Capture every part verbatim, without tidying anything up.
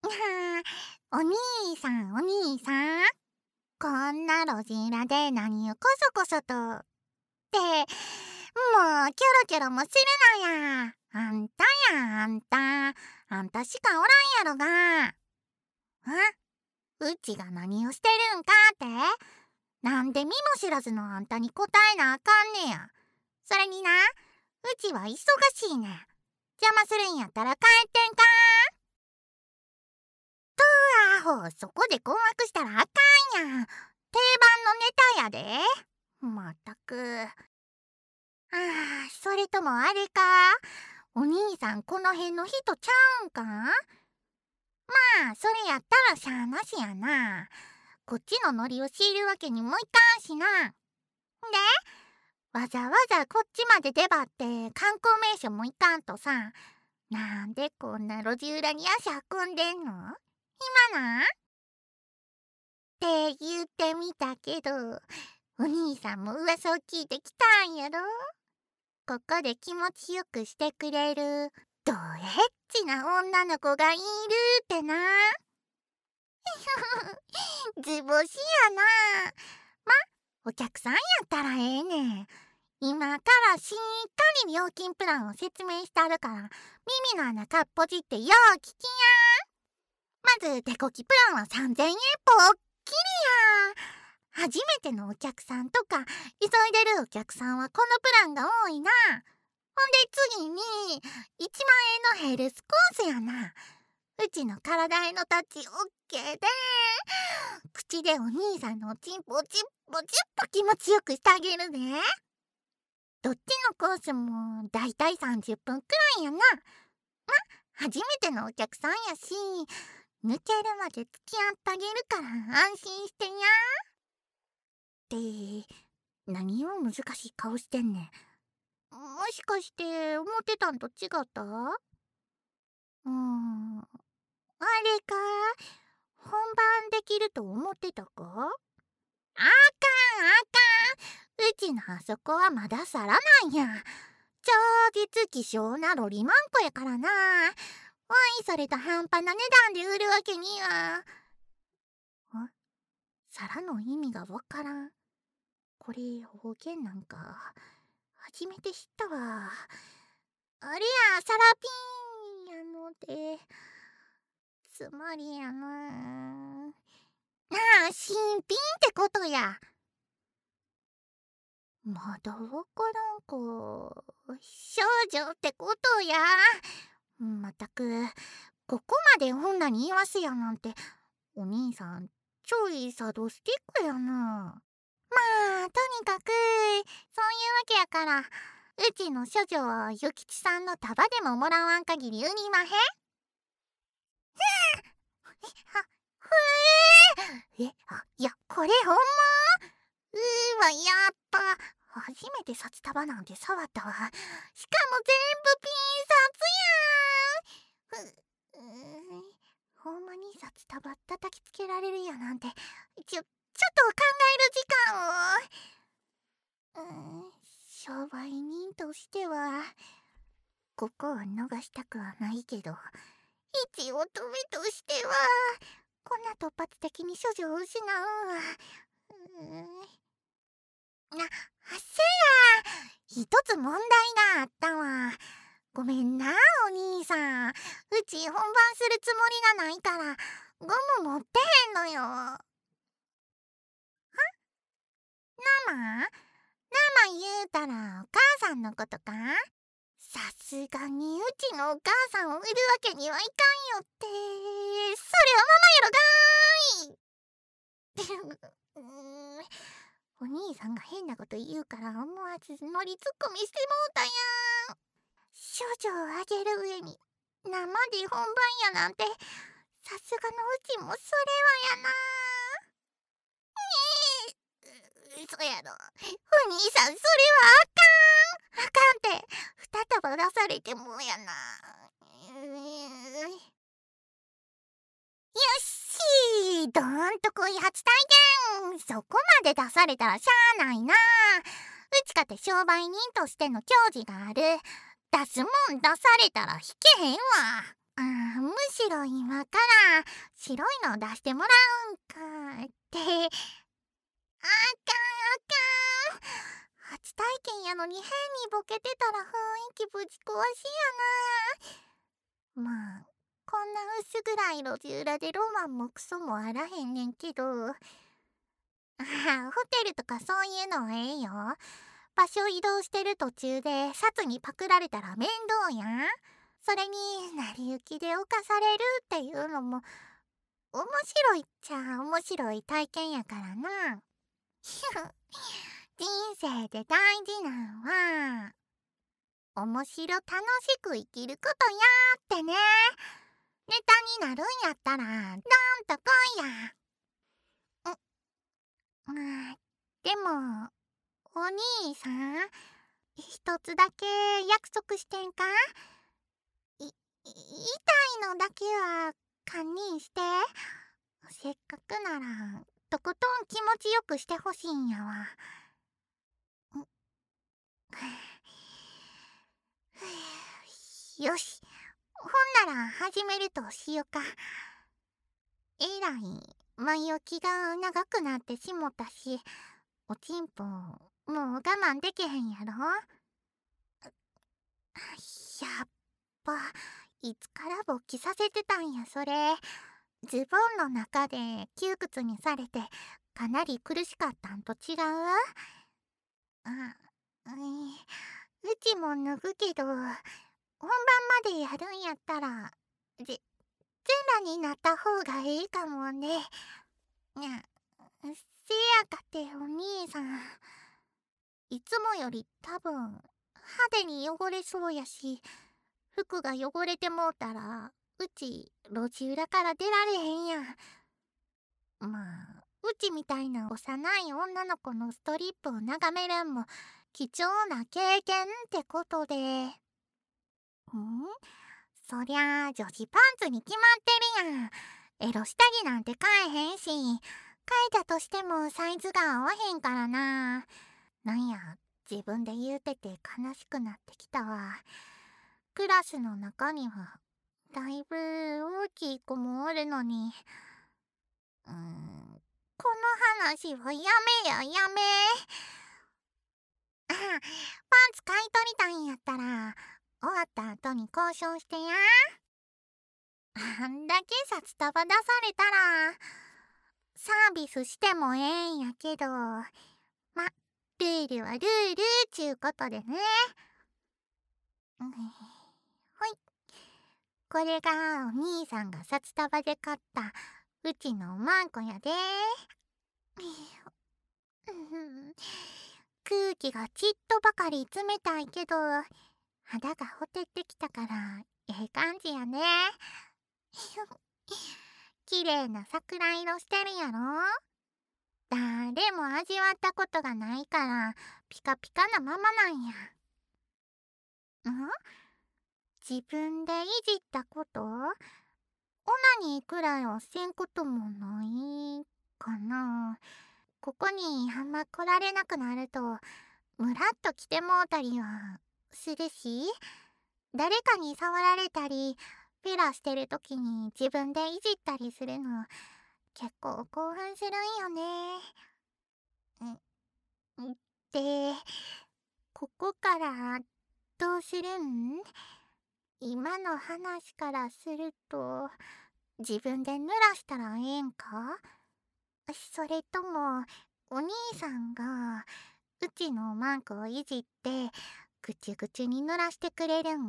お兄さんお兄さん、こんな路地裏で何をこそこそとって、もうキョロキョロもするなや。あんたやあんたあんたしかおらんやろが。うちが何をしてるんかって、なんで見も知らずのあんたに答えなあかんねや。それにな、うちは忙しいねん。邪魔するんやったら帰ってんか。とアホ、そこで困惑したらあかんやん。定番のネタやで。まったく。ああ、それともあれか、お兄さんこの辺の人ちゃうんか。まあそれやったらしゃあなしやな。こっちのノリを強いるわけにもいかんしな。で、わざわざこっちまで出張って観光名所も行かんとさ、なんでこんな路地裏に足運んでんの？暇なん？って言ってみたけど、お兄さんも噂を聞いてきたんやろ？ここで気持ちよくしてくれるドエッチな女の子がいるってな。図星やな。ま、お客さんやったらええねん。今からしっかり料金プランを説明してあるから、耳の穴かっぽじってよう聞きや。まず手こきプランはさんぜんえんぽっきりや。初めてのお客さんとか急いでるお客さんはこのプランが多いな。ほんで次にいちまんえんのヘルスコースやな。うちの体へのタッチオッケーで、口でお兄さんのおちんぽをチッポチッポ気持ちよくしてあげるで。どっちのコースもだいたいさんじゅっぷんくらいやな。ま、初めてのお客さんやし、抜けるまで付き合ってあげるから安心してや。って何を難しい顔してんねん。もしかして思ってたんと違った？うーん、あれか、本番できると思ってたか？あかんあかん、うちのあそこはまださらなんや。超絶希少なロリマンコやからな。おいそれと半端な値段で売るわけには。あ、皿の意味がわからん。これ方言なんか初めて知ったわ。あれや、サラピンやので、つまりやなあ、新品ってことや。まだわからんか。少女ってことや。まったく、ここまで女に言わせやなんて、お兄さんちょいサドスティックやな。まあとにかくそういうわけやから、うちの処女は諭吉さんの束でももらわん限り売りまへん。ふええあいやこれほんま？うーわやった。初めて札束なんて触ったわ。しかも全部ピン札やん。ふうーん、ほんまに札束叩きつけられるやなんて、ちょちょっと考える時間を。うーん、商売人としてはここは逃したくはないけど、一乙女としてはこんな突発的に処女を失うんは、うーん、あ、せや、一つ問題があったわ。ごめんなお兄さん、うち本番するつもりがないからゴム持ってへんのよ。は？生？生言うたらお母さんのことか？さすがにうちのお母さんを売るわけにはいかんよって。それはママやろがーい。うーん、お兄さんが変なこと言うから思わずノリツッコミしてもうたやん。少女をあげる上に生で本番やなんて、さすがのうちもそれはやな。えー、そやろ、お兄さんそれはあかんあかんって二束出されてもやな。うーん、よっしー、どーんとこい初体験。そこまで出されたらしゃあないな。うちかて商売人としての矜持がある。出すもん出されたら引けへんわ。 あーむしろ今から白いのを出してもらうんかって。あかんあかん。初体験やのに変にボケてたら雰囲気ぶち壊しやな。まあこんな薄暗い路地裏でロマンもクソもあらへんねんけど、あーホテルとかそういうのはええよ。場所移動してる途中でサツにパクられたら面倒やん。それに成り行きで犯されるっていうのも面白いっちゃ面白い体験やからな。人生で大事なんは面白楽しく生きることやってね。ネタになるんやったらどんとこいや。う、まあ、でもお兄さん、一つだけ約束してんか。い、痛いのだけは堪忍して。せっかくならとことん気持ちよくしてほしいんやわ。んよし、ほんなら始めるとしよか。えらい前置きが長くなってしもたし、おちんぽもう我慢できへんやろ。やっぱいつから勃起させてたんやそれ。ズボンの中で窮屈にされてかなり苦しかったんと違う？あ、うん、うちも脱ぐけど本番までやるんやったらぜ全裸になった方がいいかもね。せやかてお兄さん、いつもより多分派手に汚れそうやし、服が汚れてもうたらうち路地裏から出られへんやん。まあうちみたいな幼い女の子のストリップを眺めるんも貴重な経験ってことで。んそりゃあ女子パンツに決まってるやん。エロ下着なんて買えへんし、買えたとしてもサイズが合わへんからな。なんや自分で言うてて悲しくなってきたわ。クラスの中にはだいぶ大きい子もおるのに。うーんこの話はやめややめ。あパンツ買い取りたいんやったら終わった後に交渉してや。あんだけ札束出されたらサービスしてもええんやけど、ま、ルールはルールちゅうことでね。うん、ほい、これがお兄さんが札束で買ったうちのマンコやで。空気がちっとばかり冷たいけど肌がほてってきたからええ感じやね。綺麗な桜色してるやろ。誰も味わったことがないからピカピカなままなんや。ん自分でいじったこと？オナニーくらいはせんこともないかな。ここにあんま来られなくなるとムラっと来てもうたりはするし、誰かに触られたりフェラしてる時に自分でいじったりするの結構興奮するんよね。んで、ここからどうするん？今の話からすると自分で濡らしたらええんか？それともお兄さんがうちのマンコをいじってぐちゅぐちゅに濡らしてくれるん？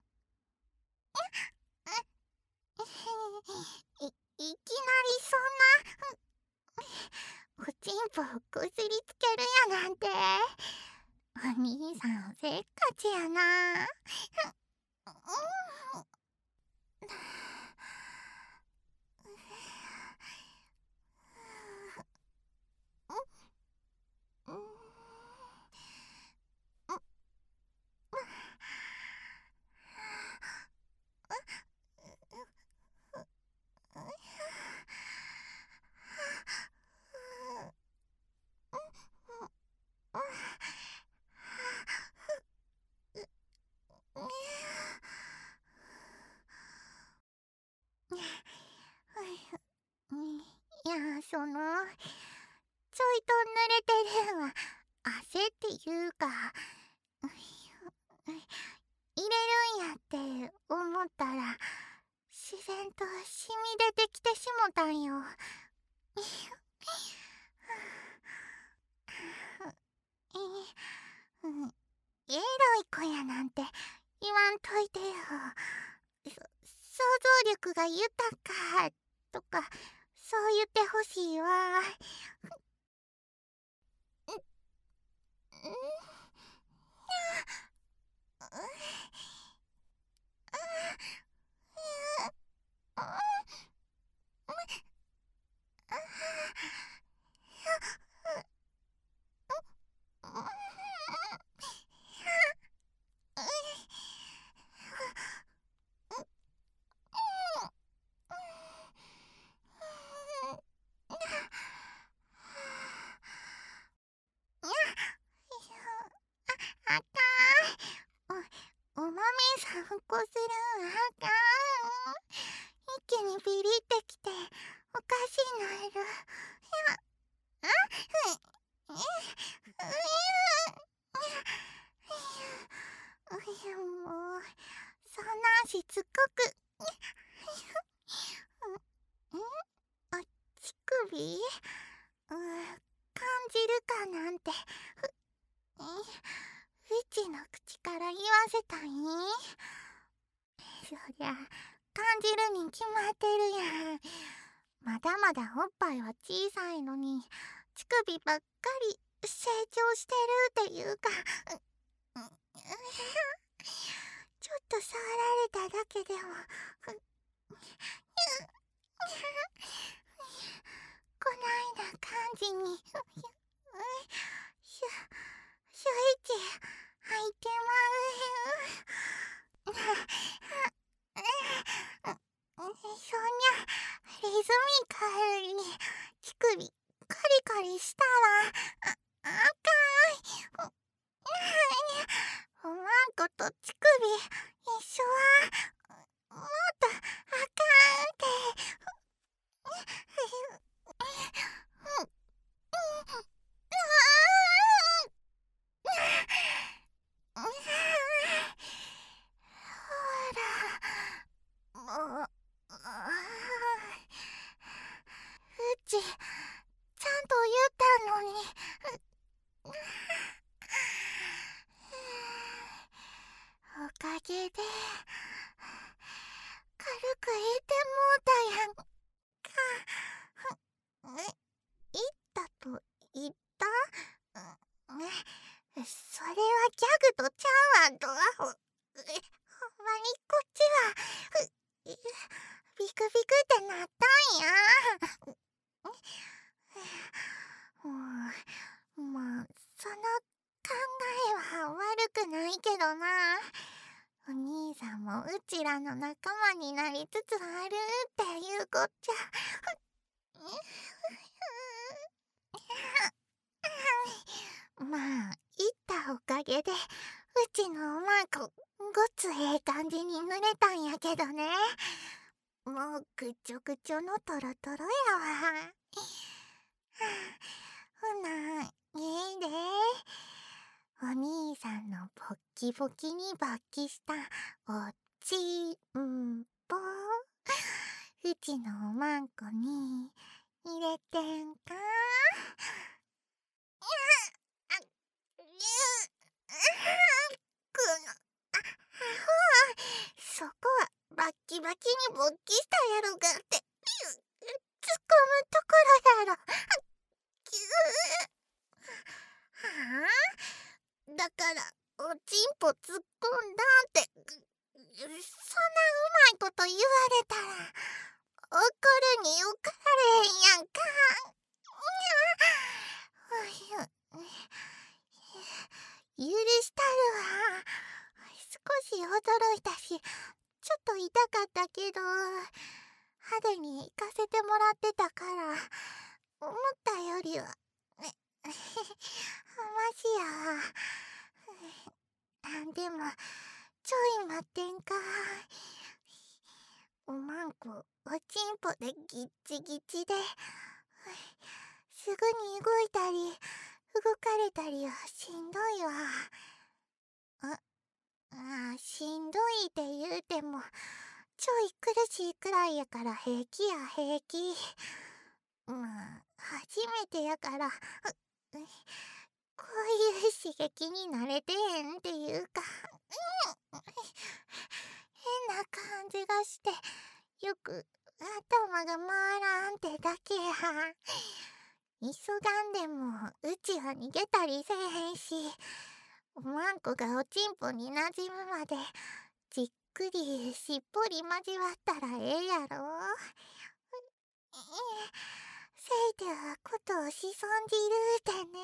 い、いきなりそんなおちんぽをこすりつけるやなんてお兄さんせっかちやな。 と濡れてるんは汗っていうか、入れるんやって思ったら自然と染み出てきてしもたんよ。エロい子やなんて言わんといてよ。そ想像力が豊かとかそう言ってほしいわ。あかん。お、おまめ散歩するんあかん。一気にビリってきておかしなる。あ、う、う、う、もうそんなしつこく。ん？あ、乳首？う、感じるかなんて。ふ、うちの口から言わせたいん？そりゃ感じるに決まってるやん。まだまだおっぱいは小さいのに乳首ばっかり成長してるっていうか、ちょっと触られただけでもこないな感じにしゅしゅいち入ってまう。そんにゃリズミカルに乳首カリカリしたらあ、あかん。おまんこと乳首一緒はもっとあかんって。ほら、もう、うちちゃんと言ったのに。おかげで軽く言ってもうたやんか。え、言ったと言った？え、それはギャグとちゃうわんと。ほんまにこっちはビクビクってなったんや。もう、まあその考えは悪くないけどな。お兄さんもうちらの仲間になりつつあるっていうこっちゃ。まあ言ったおかげでうちのおまんこごつええ感じに濡れたんやけどね。もうぐちょぐちょのトロトロやわ。ほな、ええで。お兄さんのボッキボキに勃起したおちんぽ、うちのおまんこに入れてんか？そこはバッキバキに勃起したやろがって、突っ込むところやろ。はあ？だからおちんぽ突っ込んだってそんなうまいこと言われたら怒るに怒られへんやんか。許したるわ。少し驚いたしちょっと痛かったけど派手に行かせてもらってたから思ったよりはマシやわ。でもちょい待ってんか。おまんこおちんぽでギッチギチですぐに動いたり動かれたりはしんどいわ。ああしんどいって言うてもちょい苦しいくらいやから平気や平気。まあ初めてやからこういう刺激に慣れてへんっていうか、うん、変な感じがしてよく頭が回らんってだけや。急がんでもうちは逃げたりせえへんし、おまんこがおちんぽになじむまでじっくりしっぽり交わったらええやろ。せいてはことをしそんじるってね。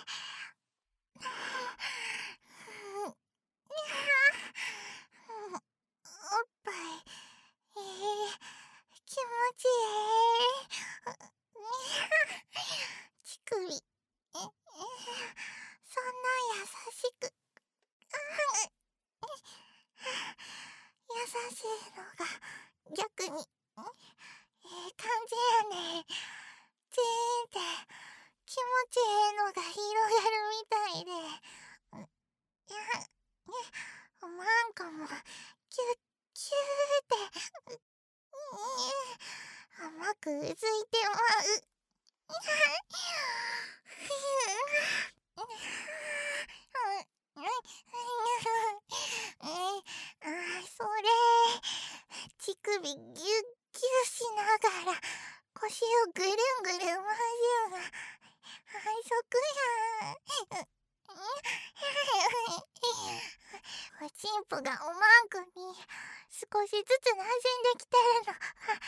おっぱいえー、気持ちええ。乳首ええ、そんな優しく優しいのが逆にええ感じやね。チーンって気持ちええのが広がるみたいで、いやおまんこもキュッキューって甘くうずいてまう。それ乳首ギュッギュしながら腰をぐるんぐるん回るのが反則やん。おちんぽがおまんこに少しずつ馴染んできてるのわか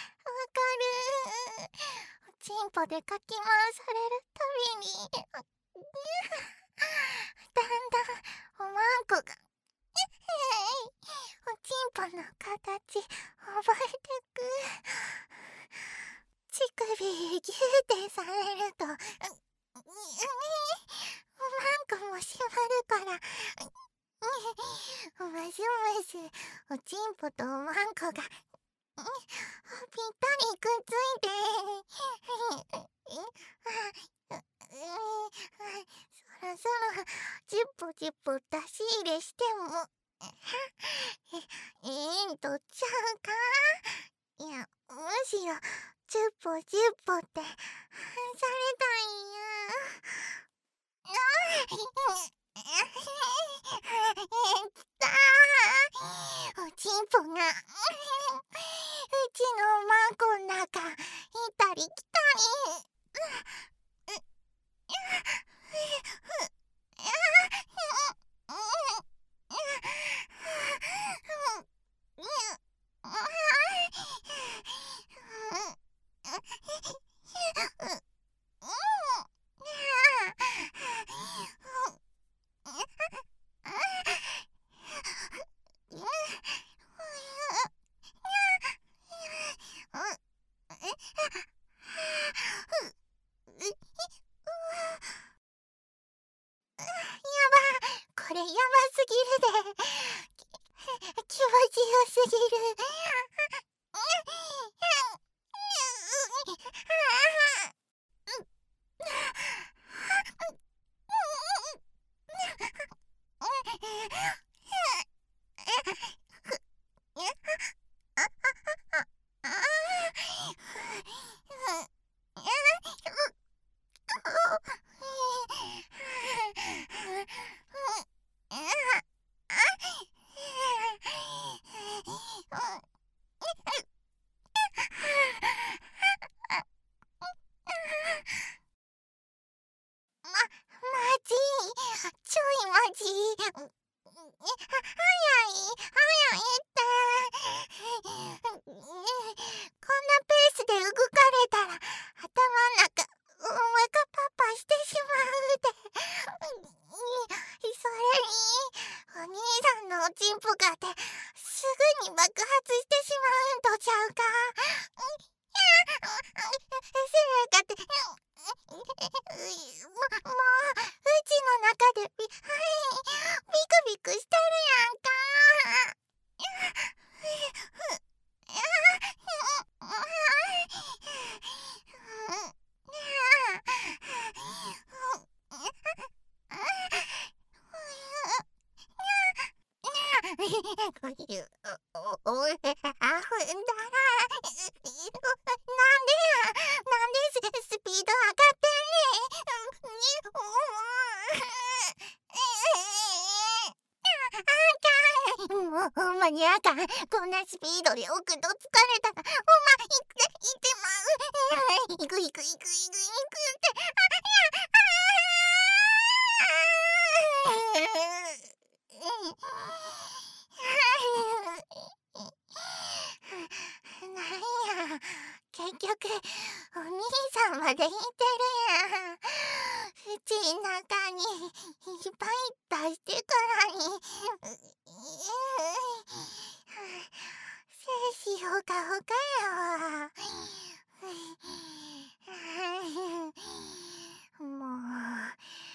る。おちんぽでかき回されるたびにだんだんおまんこがおちんぽの形覚えてく。乳首ギューってされるとおまんこもしまるからまずまずおちんぽとおまんこがぴったりくっついてそろそろジュッポジュッポ出し入れしてもええんとちゃうか。いやむしろジュッポジュッポってされたいんや。おちんぽがうちのおまんこん中行ったり来たり。これやばすぎるで。気持ちよすぎる。ちょいマジ早い早いってこんなペースで動かれたら頭ん中おまかパパしてしまうで。それにお兄さんのおちんぽがってすぐに爆発してしまうんとちゃうか。せやかってももううちの中でビビクビクしてるやんか。 お、お、え、あ、ふんだら。なんでや、なんでス、スピード上がってんねん。に、お、あかん。もうほんまにあかん。こんなスピードで置くと疲れたら、ほんま、いって、いってまう。いくいくいくいくいくって。なんや、結局お兄さんまで言ってるやん。口ん中にいっぱい出してからに精子ほかほかやわ。もうこんな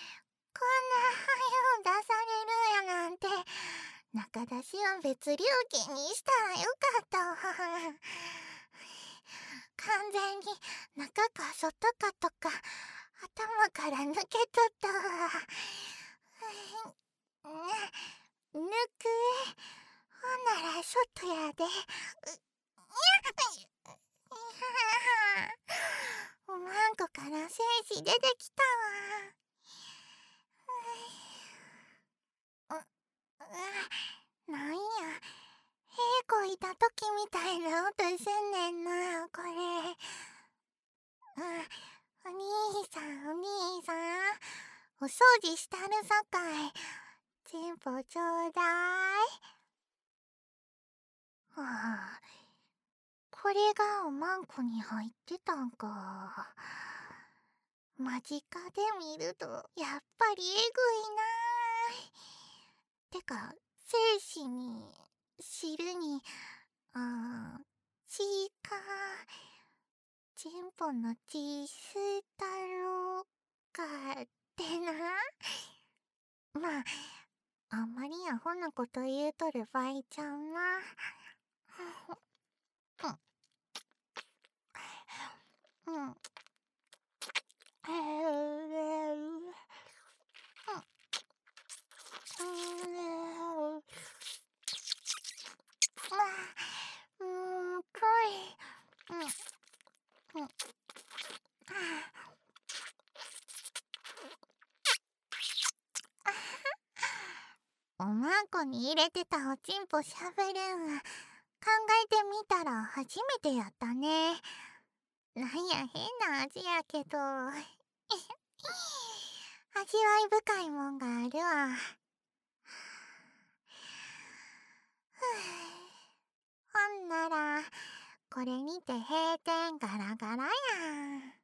早う出されるやなんて、中出しは別料金にしたらよかったわ。完全に中か外かとか頭から抜けとったわ。ぬ、抜くほんなら外やで。おまんこから精子出てきたわ。う、なんや、屁こいた時みたいな音すんねんな、これ。うん、お兄さん、お兄さん、お掃除したるさかい、チンポちょうだい。はあ、これがおまんこに入ってたんか。間近で見るとやっぱりえぐいな。てか、精子に汁にあー血かチンポの血吸ったろかってな。まあ、あんまりアホなこと言うとる場合ちゃうな。うん。えーうん、うん、ぽい。うん、うん。おまんこに入れてたおちんぽしゃべるんは考えてみたら初めてやったね。なんや変な味やけど味わい深いもんがあるわ。ほんならこれにて閉店ガラガラやん。